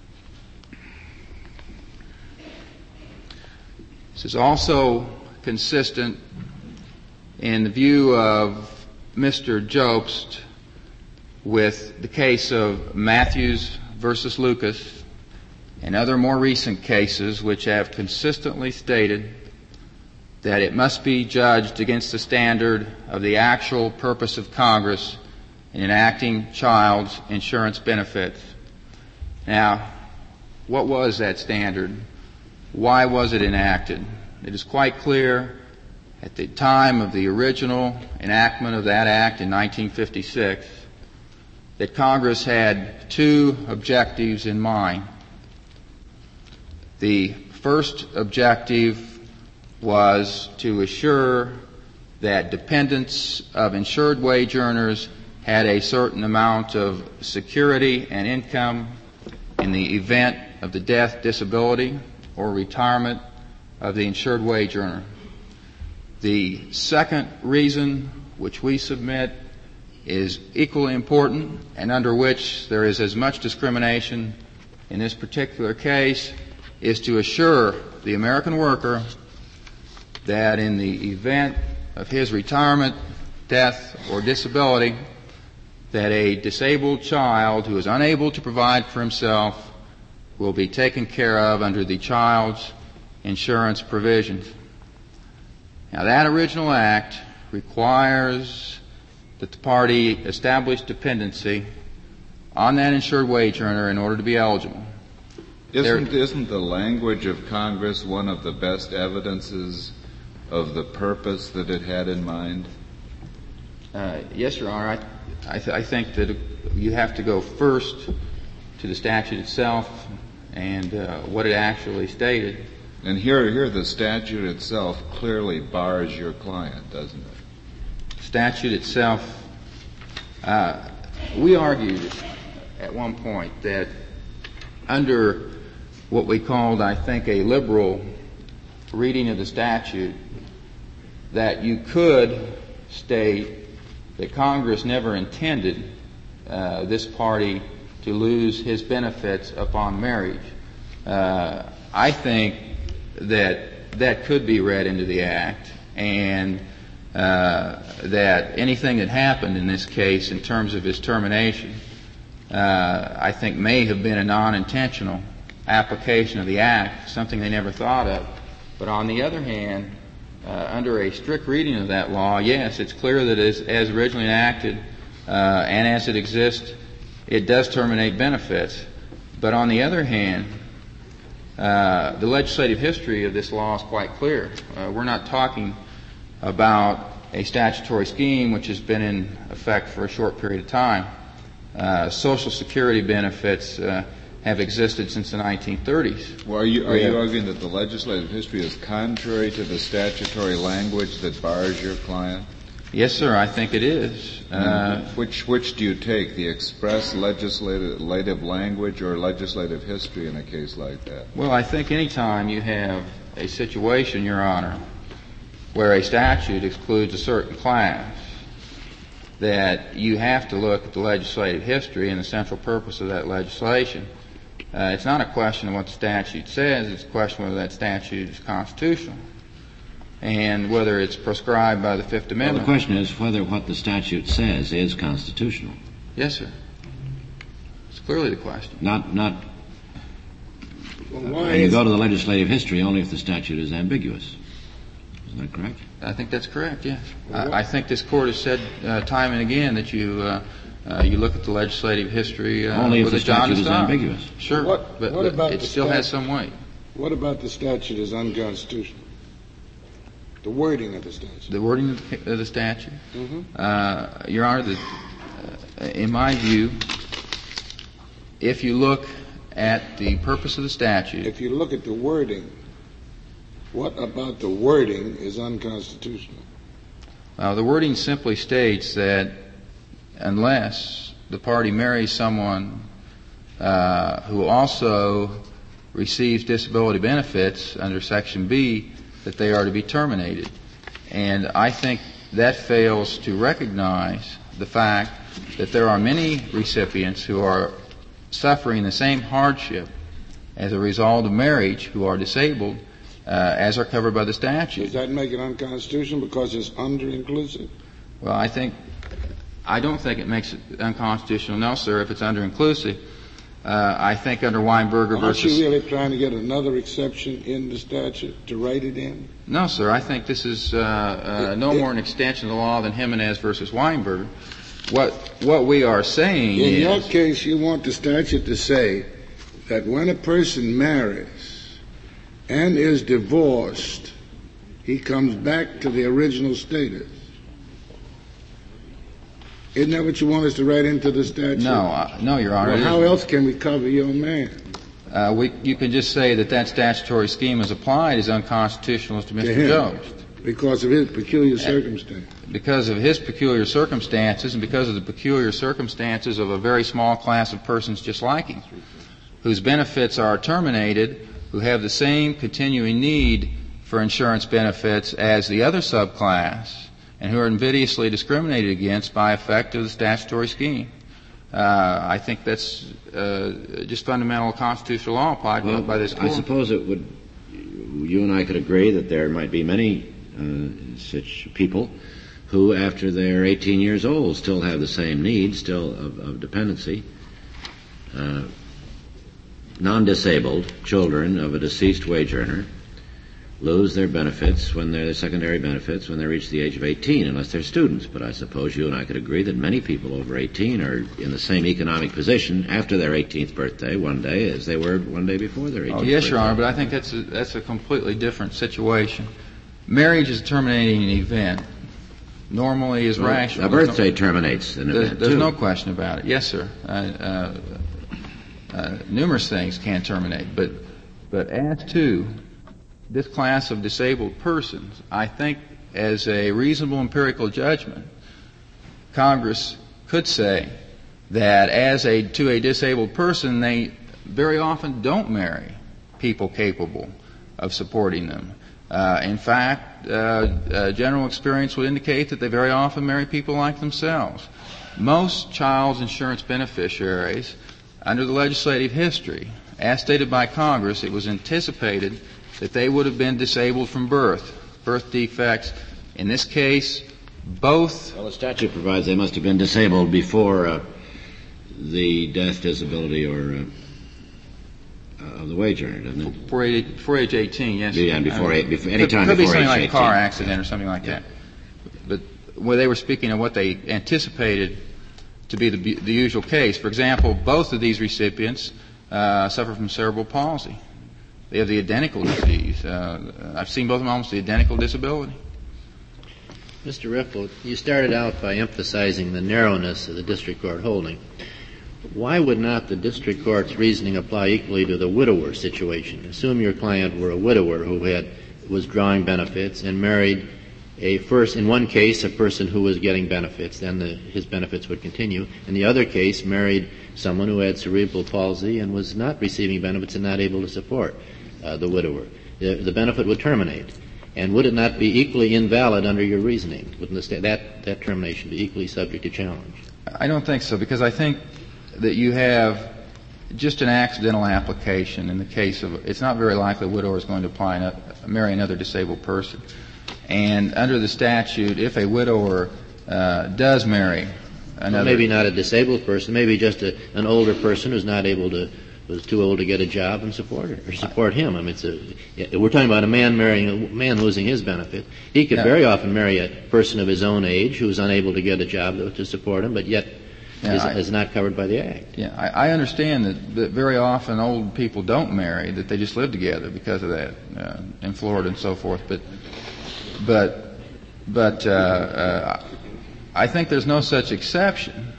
This is also consistent in the view of Mister Jobst with the case of Matthews versus Lucas and other more recent cases which have consistently stated that it must be judged against the standard of the actual purpose of Congress in enacting child's insurance benefits. Now, what was that standard? Why was it enacted? It is quite clear at the time of the original enactment of that act in nineteen fifty-six that Congress had two objectives in mind. The first objective was to assure that dependents of insured wage earners had a certain amount of security and income in the event of the death, disability, or retirement of the insured wage earner. The second reason, which we submit, is equally important, and under which there is as much discrimination in this particular case, is to assure the American worker that in the event of his retirement, death, or disability, that a disabled child who is unable to provide for himself will be taken care of under the child's insurance provisions. Now, that original act requires that the party establish dependency on that insured wage earner in order to be eligible. Isn't, isn't the language of Congress one of the best evidences of the purpose that it had in mind? Uh, yes, Your Honor. I, I, th- I think that you have to go first to the statute itself and uh, what it actually stated. And here, here the statute itself clearly bars your client, doesn't it? The statute itself, uh, we argued at one point that under what we called, I think, a liberal reading of the statute, that you could state that Congress never intended uh, this party to lose his benefits upon marriage. Uh, I think that that could be read into the act, and uh, that anything that happened in this case in terms of his termination, uh, I think may have been a non-intentional application of the act, something they never thought of. But on the other hand, uh, under a strict reading of that law, yes, it's clear that as, as originally enacted uh, and as it exists, it does terminate benefits. But on the other hand, uh, the legislative history of this law is quite clear. Uh, we're not talking about a statutory scheme which has been in effect for a short period of time. Uh, Social Security benefits uh, have existed since the nineteen thirties. Well, are you, are you arguing that the legislative history is contrary to the statutory language that bars your client? Yes, sir, I think it is. Uh, which which do you take, the express legislative language or legislative history in a case like that? Well, I think any time you have a situation, Your Honor, where a statute excludes a certain class, that you have to look at the legislative history and the central purpose of that legislation. Uh, it's not a question of what the statute says, it's a question of whether that statute is constitutional. and whether it's prescribed by the Fifth Well, Amendment. the question is whether what the statute says is constitutional. Yes, sir. It's clearly the question. Not, not, Well, uh, why and you is, go to the legislative history only if the statute is ambiguous. Isn't that correct? I think that's correct, yes. I, I think this Court has said uh, time and again that you uh, uh, you look at the legislative history uh, Only if with the a jaundiced statute is eye. ambiguous. Sure, What- but, what but about it the still stat- has some weight. what about the statute is unconstitutional? The wording of the statute. The wording of the, of the statute? Mhm. Uh, Your Honor, the, uh, in my view, if you look at the purpose of the statute, If you look at the wording, what about the wording is unconstitutional? uh, the wording simply states that unless the party marries someone uh, who also receives disability benefits under Section B, that they are to be terminated. And I think that fails to recognize the fact that there are many recipients who are suffering the same hardship as a result of marriage who are disabled uh, as are covered by the statute. Does that make it unconstitutional because it's under-inclusive? Well, I think, I don't think it makes it unconstitutional, no, sir, if it's under-inclusive. Uh, I think under Weinberger Aren't versus... you really trying to get another exception in the statute to write it in? No, sir. I think this is uh, uh, no more an extension of the law than Jimenez versus Weinberger. What what we are saying In is... your case, you want the statute to say that when a person marries and is divorced, he comes back to the original status. Isn't that what you want us to write into the statute? No, uh, no, Your Honor. Well, it how isn't. else can we cover your man? Uh, we, you can just say that that statutory scheme as applied is unconstitutional as to To Mister him. Jones. Because of his peculiar circumstance. Because of his peculiar circumstances and because of the peculiar circumstances of a very small class of persons just like him, whose benefits are terminated, who have the same continuing need for insurance benefits as the other subclass, and who are invidiously discriminated against by effect of the statutory scheme. Uh, I think that's uh, just fundamental constitutional law applied Well, by this Court. I suppose it would, you and I could agree that there might be many uh, such people who, after they're eighteen years old, still have the same needs, still of, of dependency. Uh, non-disabled children of a deceased wage earner lose their benefits when they're secondary benefits when they reach the age of eighteen, unless they're students. But I suppose you and I could agree that many people over eighteen are in the same economic position after their eighteenth birthday one day as they were one day before their eighteenth Oh, yes, birthday. Your Honor, but I think that's a, that's a completely different situation. Marriage is terminating an event. Normally is Well, rational. a birthday terminates an There's, event, there's too. no question about it. Yes, sir. Uh, uh, uh, numerous things can terminate, but but as to this class of disabled persons, I think as a reasonable empirical judgment, Congress could say that as a to a disabled person, they very often don't marry people capable of supporting them. Uh, in fact, uh, uh, general experience would indicate that they very often marry people like themselves. Most child's insurance beneficiaries, under the legislative history, as stated by Congress, it was anticipated that they would have been disabled from birth, birth defects. In this case, both... Well, the statute provides they must have been disabled before uh, the death, disability, or uh, uh, of the wage earner, doesn't it? Before age, before age eighteen, yes. Yeah, and before Uh, eight- before- any time could, could be before something age like a car eighteen. accident or something like that. But where they were speaking of what they anticipated to be the, the usual case. For example, both of these recipients uh, suffer from cerebral palsy. They have the identical disease. Uh, I've seen both of them almost the identical disability. Mister Riffle, you started out by emphasizing the narrowness of the district court holding. Why would not the district court's reasoning apply equally to the widower situation? Assume your client were a widower who had was drawing benefits and married a first, in one case, a person who was getting benefits, then the, his benefits would continue. In the other case, married someone who had cerebral palsy and was not receiving benefits and not able to support uh, the widower. The, the benefit would terminate. And would it not be equally invalid under your reasoning? Wouldn't the sta- that, that termination be equally subject to challenge? I don't think so, because I think that you have just an accidental application in the case of, it's not very likely a widower is going to apply, marry another disabled person. And under the statute, if a widower uh, does marry another... Well, maybe not a disabled person, maybe just a, an older person who's not able to, was too old to get a job and support her, or support him. I mean, it's a, we're talking about a man marrying a man losing his benefit. He could yeah. very very often marry a person of his own age who's unable to get a job to, to support him, but yet yeah, is, I, is not covered by the Act. Yeah, I, I understand that, that very often old people don't marry, that they just live together because of that, uh, in Florida and so forth. But, but, but uh, uh, I think there's no such exception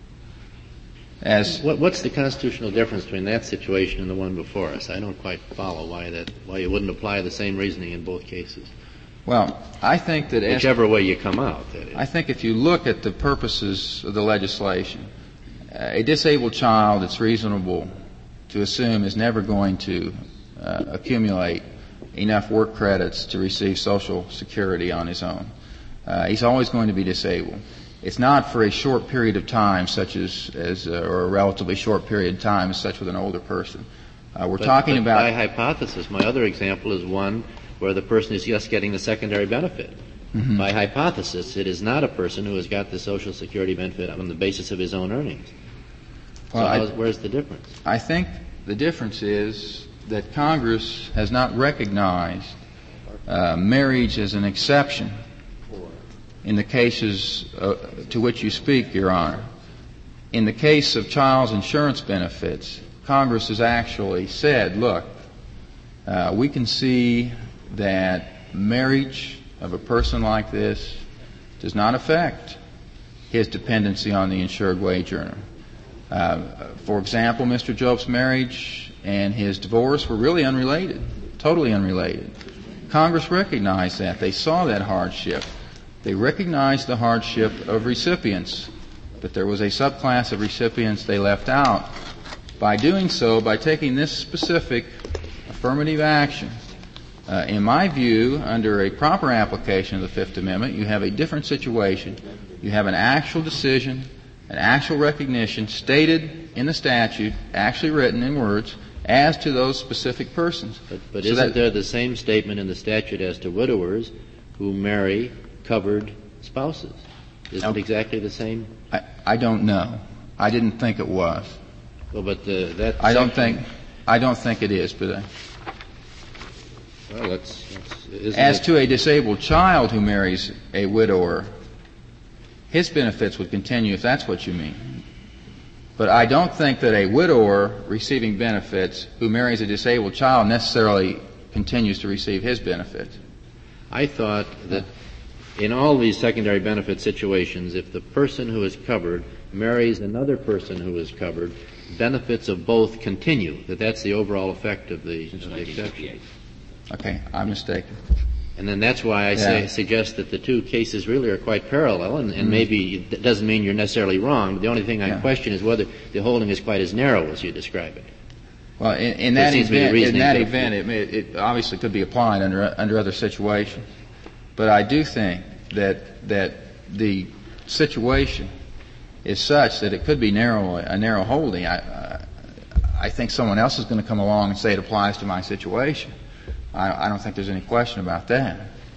as... What, what's the constitutional difference between that situation and the one before us? I don't quite follow why that why you wouldn't apply the same reasoning in both cases. Well, I think that... Whichever way you come out, that is. I think if you look at the purposes of the legislation, a disabled child, it's reasonable to assume, is never going to uh, accumulate enough work credits to receive Social Security on his own. Uh, he's always going to be disabled. It's not for a short period of time, such as, as uh, or a relatively short period of time, as such with an older person. Uh, we're but, talking but about... By hypothesis, my other example is one where the person is just getting the secondary benefit. Mm-hmm. By hypothesis, it is not a person who has got the Social Security benefit on the basis of his own earnings. Well, so I, how's, where's the difference? I think the difference is that Congress has not recognized uh, marriage as an exception in the cases uh, to which you speak, Your Honor. In the case of child's insurance benefits, Congress has actually said, look, uh, we can see that marriage of a person like this does not affect his dependency on the insured wage earner. Uh, for example, Mister Job's marriage and his divorce were really unrelated, totally unrelated. Congress recognized that. They saw that hardship. They recognized the hardship of recipients, but there was a subclass of recipients they left out. By doing so, by taking this specific affirmative action, uh, in my view, under a proper application of the Fifth Amendment, you have a different situation. You have an actual decision, an actual recognition stated in the statute, actually written in words, as to those specific persons. But, but so isn't that, there the same statement in the statute as to widowers who marry covered spouses? Isn't it exactly the same? I, I don't know. I didn't think it was. Well, but the, that I don't section, think I don't think it is, but I, well, that's, that's as it, to a disabled child who marries a widower, his benefits would continue if that's what you mean. But I don't think that a widower receiving benefits who marries a disabled child necessarily continues to receive his benefits. I thought that in all these secondary benefit situations, if the person who is covered marries another person who is covered, benefits of both continue, that that's the overall effect of the, of the exception. Okay, I'm mistaken. And then that's why I yeah. say, suggest that the two cases really are quite parallel, and, and mm. maybe it doesn't mean you're necessarily wrong, but the only thing I yeah. question is whether the holding is quite as narrow as you describe it. Well, in, in that event, in that event, it, may, it obviously could be applied under under other situations. But I do think that that the situation is such that it could be narrow a narrow holding. I uh, I think someone else is going to come along and say it applies to my situation. I, I don't think there's any question about that.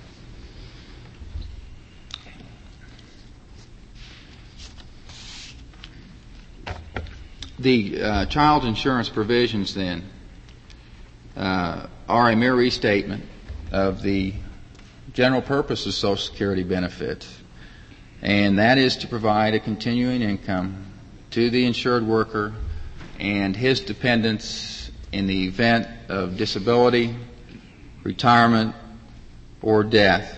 The uh, child insurance provisions, then, uh, are a mere restatement of the general purpose of Social Security benefits, and that is to provide a continuing income to the insured worker and his dependents in the event of disability, retirement, or death.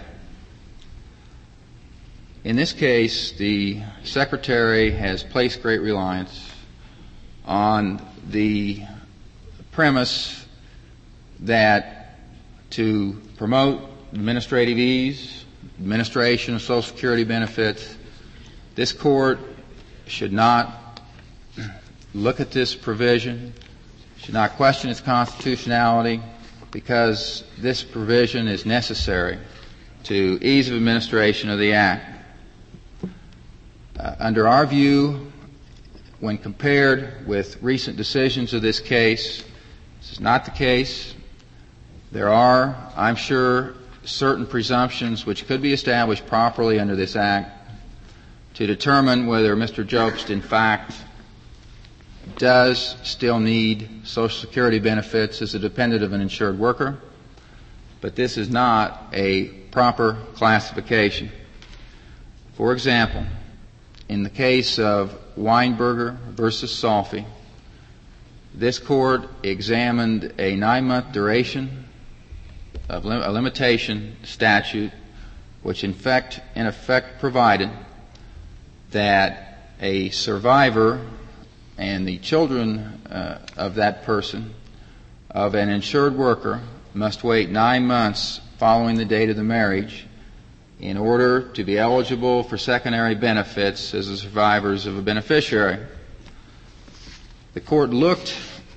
In this case, the Secretary has placed great reliance on the premise that to promote administrative ease, administration of Social Security benefits, this Court should not look at this provision, should not question its constitutionality, because this provision is necessary to ease of administration of the Act. Uh, under our view, when compared with recent decisions of this case, this is not the case. There are, I'm sure, certain presumptions which could be established properly under this Act to determine whether Mister Jobst, in fact, does still need Social Security benefits as a dependent of an insured worker, but this is not a proper classification. For example, in the case of Weinberger versus Salfi, this court examined a nine-month duration of lim- a limitation statute which in fact, in effect provided that a survivor and the children uh, of that person, of an insured worker, must wait nine months following the date of the marriage in order to be eligible for secondary benefits as the survivors of a beneficiary. The court looked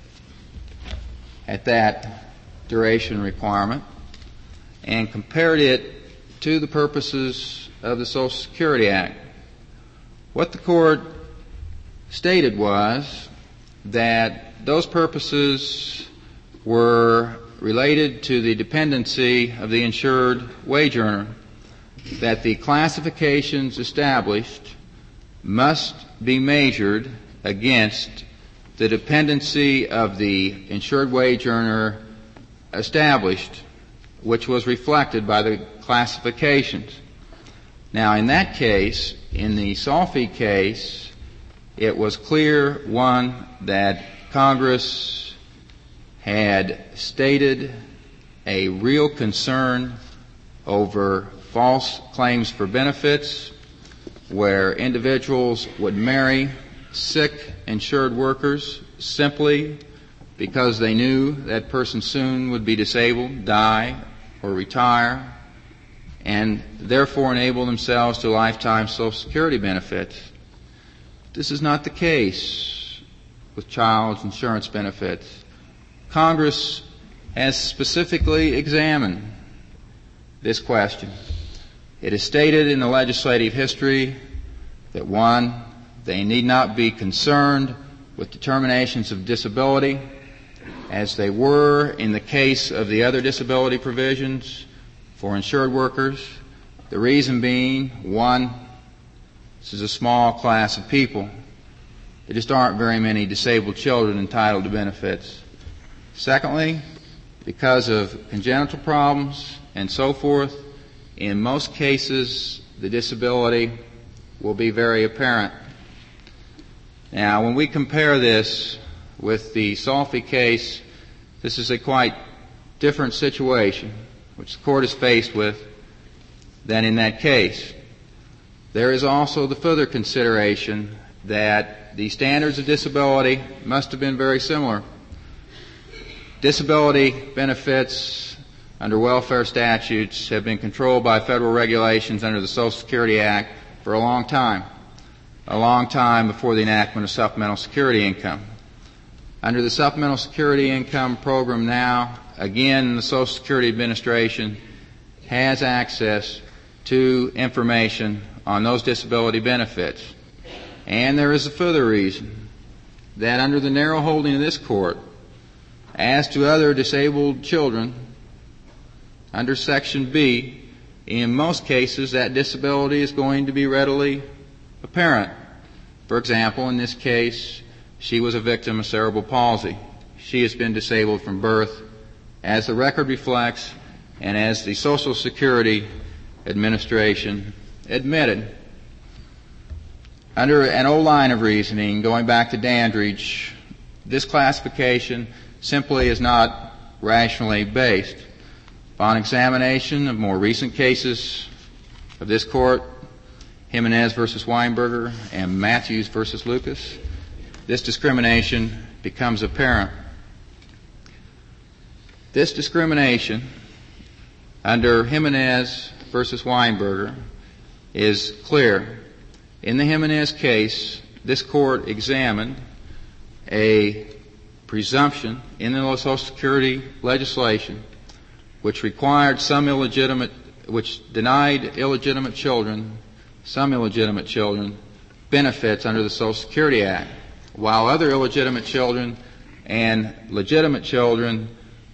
at that duration requirement and compared it to the purposes of the Social Security Act. What the court stated was that those purposes were related to the dependency of the insured wage earner, that the classifications established must be measured against the dependency of the insured wage earner established, which was reflected by the classifications. Now, in that case, in the Salfi case, it was clear, one, that Congress had stated a real concern over false claims for benefits, where individuals would marry sick insured workers simply because they knew that person soon would be disabled, die, or retire, and therefore enable themselves to lifetime Social Security benefits. This is not the case with child insurance benefits. Congress has specifically examined this question. It is stated in the legislative history that, one, they need not be concerned with determinations of disability as they were in the case of the other disability provisions for insured workers. The reason being, one, this is a small class of people. There just aren't very many disabled children entitled to benefits. Secondly, because of congenital problems and so forth, in most cases the disability will be very apparent. Now, when we compare this with the Salfi case, this is a quite different situation which the court is faced with than in that case. There is also the further consideration that the standards of disability must have been very similar. Disability benefits under welfare statutes have been controlled by federal regulations under the Social Security Act for a long time, a long time before the enactment of supplemental security income. Under the supplemental security income program now, again, the Social Security Administration has access to information on those disability benefits. And there is a further reason that under the narrow holding of this court, as to other disabled children, under Section B, in most cases that disability is going to be readily apparent. For example, in this case, she was a victim of cerebral palsy. She has been disabled from birth, as the record reflects and as the Social Security Administration admitted. Under an old line of reasoning, going back to Dandridge, this classification simply is not rationally based. Upon examination of more recent cases of this court, Jimenez versus Weinberger and Matthews versus Lucas, this discrimination becomes apparent. This discrimination under Jimenez versus Weinberger is clear. In the Jimenez case, this court examined a presumption in the Social Security legislation which required some illegitimate, which denied illegitimate children, some illegitimate children, benefits under the Social Security Act, while other illegitimate children and legitimate children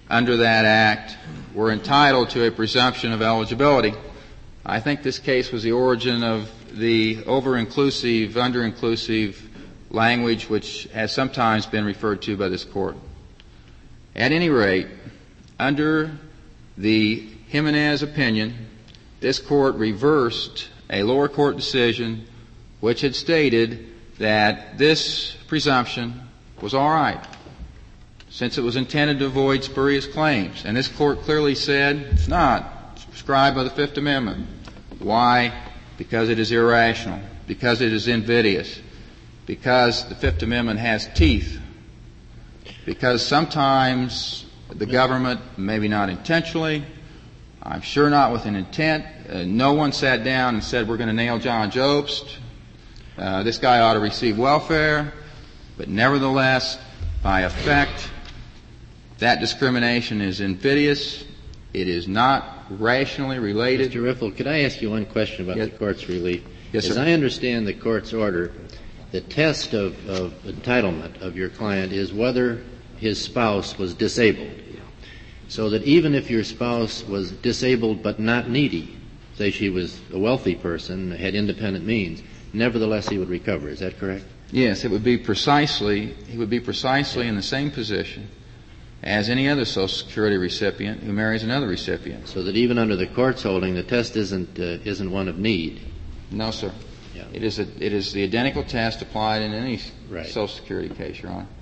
under that act were entitled to a presumption of eligibility. I think this case was the origin of the over-inclusive, under-inclusive language which has sometimes been referred to by this Court. At any rate, under the Jimenez opinion, this Court reversed a lower court decision which had stated that this presumption was all right, since it was intended to avoid spurious claims. And this Court clearly said it's not. It's prescribed by the Fifth Amendment. Why? Because it is irrational, because it is invidious, because the Fifth Amendment has teeth, because sometimes the government, maybe not intentionally, I'm sure not with an intent, uh, no one sat down and said, we're going to nail John Jobst. Uh, this guy ought to receive welfare. But nevertheless, by effect, that discrimination is invidious. It is not rationally related. Mister Riffle, could I ask you one question about yes. the Court's relief? Yes, sir. As I understand the Court's order, the test of, of entitlement of your client is whether his spouse was disabled. So that even if your spouse was disabled but not needy, say she was a wealthy person, had independent means, nevertheless he would recover. Is that correct? Yes, it would be precisely, he would be precisely in the same position as any other Social Security recipient who marries another recipient. So that even under the Court's holding, the test isn't, uh, isn't one of need. No, sir. Yeah. It is a, it is the identical test applied in any right. Social Security case, Your Honor.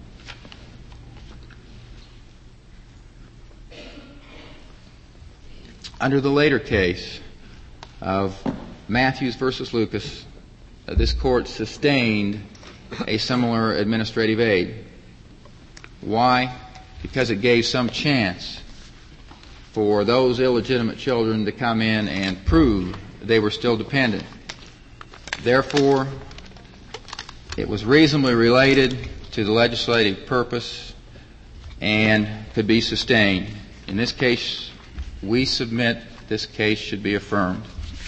Under the later case of Matthews versus Lucas, uh, this Court sustained a similar administrative aid. Why? Because it gave some chance for those illegitimate children to come in and prove they were still dependent. Therefore, it was reasonably related to the legislative purpose and could be sustained. In this case, we submit this case should be affirmed.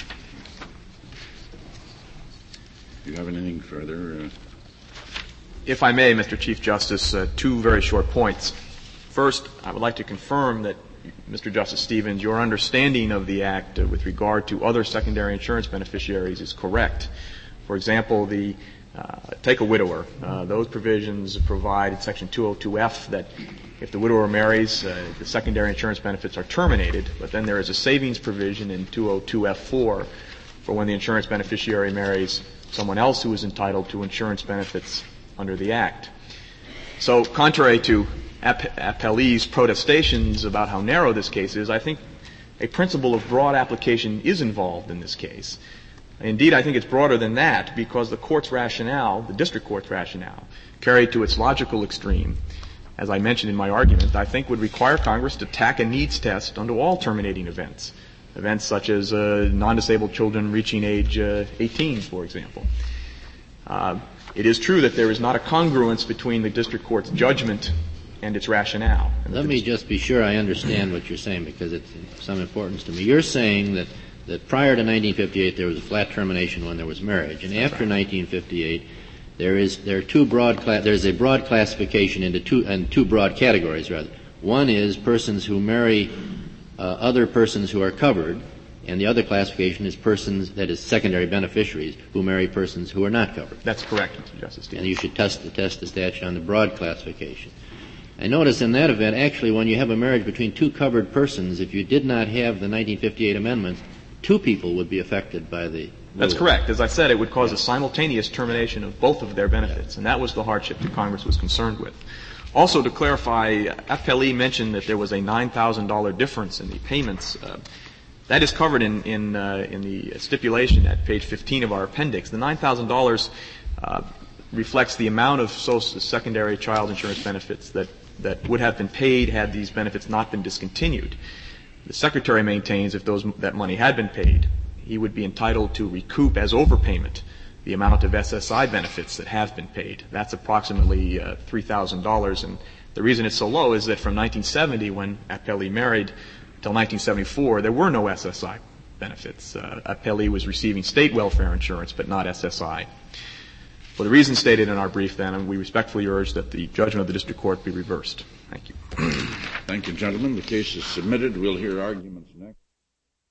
Do you have anything further? Uh... If I may, Mister Chief Justice, uh, two very short points. First, I would like to confirm that, Mister Justice Stevens, your understanding of the Act uh, with regard to other secondary insurance beneficiaries is correct. For example, the uh, take a widower. Uh, those provisions provide in Section two oh two F that if the widower marries, uh, the secondary insurance benefits are terminated, but then there is a savings provision in two oh two F four for when the insurance beneficiary marries someone else who is entitled to insurance benefits under the Act. So contrary to app- appellee's protestations about how narrow this case is, I think a principle of broad application is involved in this case. Indeed, I think it's broader than that because the court's rationale, the district court's rationale, carried to its logical extreme, as I mentioned in my argument, I think would require Congress to tack a needs test onto all terminating events, events such as uh, non-disabled children reaching age uh, eighteen, for example. Uh, it is true that there is not a congruence between the district court's judgment and its rationale. And Let me just be sure I understand what you're saying because it's of some importance to me. You're saying that, that prior to nineteen fifty-eight there was a flat termination when there was marriage, and after nineteen fifty-eight there is there are two broad cla- there's a broad classification into two and two broad categories rather. One is persons who marry uh, other persons who are covered, and the other classification is persons, that is secondary beneficiaries, who marry persons who are not covered. That's correct, Mister Justice Stevens. And you should test the, test the statute on the broad classification. I notice in that event, actually, when you have a marriage between two covered persons, if you did not have the nineteen fifty-eight amendments, two people would be affected by the rule. That's correct. As I said, it would cause a simultaneous termination of both of their benefits, and that was the hardship that Congress was concerned with. Also, to clarify, appellee mentioned that there was a nine thousand dollars difference in the payments. Uh, that is covered in in, uh, in the stipulation at page fifteen of our appendix. The nine thousand dollars uh, reflects the amount of social secondary child insurance benefits that that would have been paid had these benefits not been discontinued. The Secretary maintains if those that money had been paid, he would be entitled to recoup as overpayment the amount of S S I benefits that have been paid. That's approximately uh, three thousand dollars, and the reason it's so low is that from nineteen seventy, when appellee married, till nineteen seventy-four, there were no S S I benefits. Uh, appellee was receiving state welfare insurance, but not S S I. For the reasons stated in our brief, then, we respectfully urge that the judgment of the district court be reversed. Thank you. Thank you, gentlemen. The case is submitted. We'll hear arguments next.